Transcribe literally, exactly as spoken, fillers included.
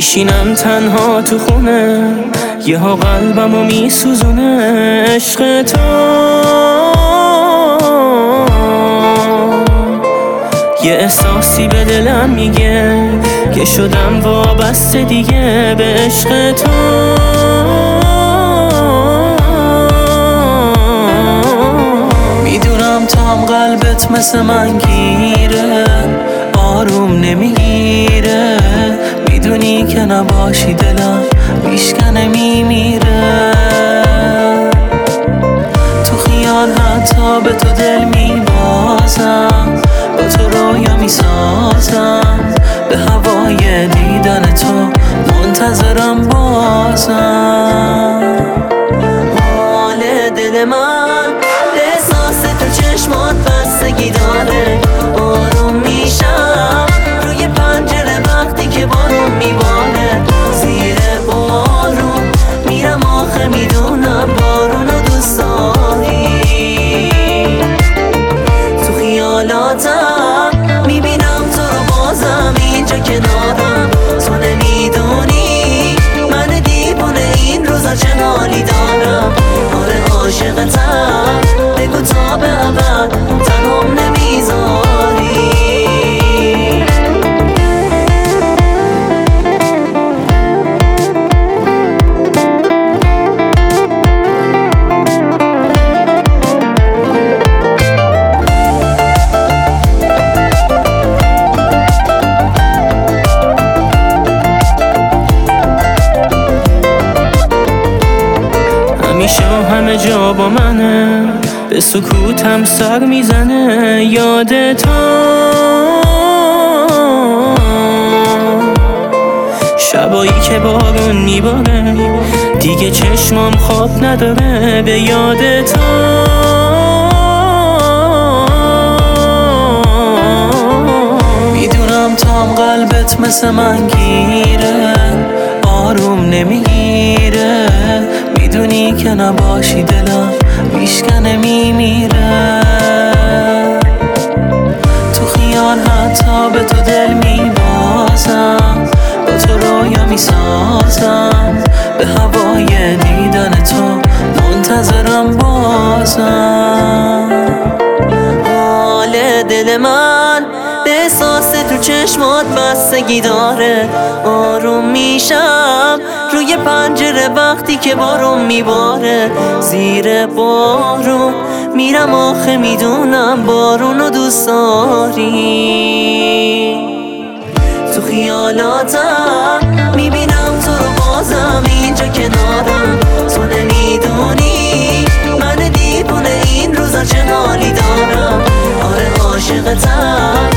میشینم تنها تو خونه، یه ها قلبمو میسوزونه عشق تو. یه احساسی به دلم میگه که شدم وابسته دیگه به عشق تو. میدونم تا هم قلبت مثل من گیره، آروم نمیگیره. میدونی که نباشی دلم میشکنه میمیره. تو خیال حتی به تو دل میبازم، با تو رویا میسازم، به هوای دیدن تو منتظرم بازم. حال دل من به احساس تو چشمات بستگی داره. آروم میشم روی پنجره وقتی که بارون میباره. زیر بارون میرم آخه میدونم بارون رو دوست داری. تو خیالاتم میبینم تو رو بازم اینجا کنارم. تو نمیدونی من دیوونه این روزا چه حالی دارم. آره عاشقتم، بگو تا به ابد تنهام نمیذاری. همیشه همه جا با منه، به سکوتم سر میزنه یاد تو. شبایی که بارون میباره دیگه چشمام خواب نداره به یاد تو. میدونم تا هم قلبت مثل من گیره، آروم نمیگیره. میدونی که نباشی دلم میشکنه میمیره. تو خیال حتی به تو دل میبازم، با تو رویا میسازم، به هوای دیدن تو منتظرم بازم. حال دل من به احساس تو چشمات بستگی داره. آروم میشم روی پنجره وقتی که بارون میباره. زیر بارون میرم آخه میدونم بارون رو دوست داری. تو خیالاتم میبینم تو رو بازم اینجا کنارم. تو نمیدونی من دیوونه این روزا چه حالی دارم. آره عاشقتم،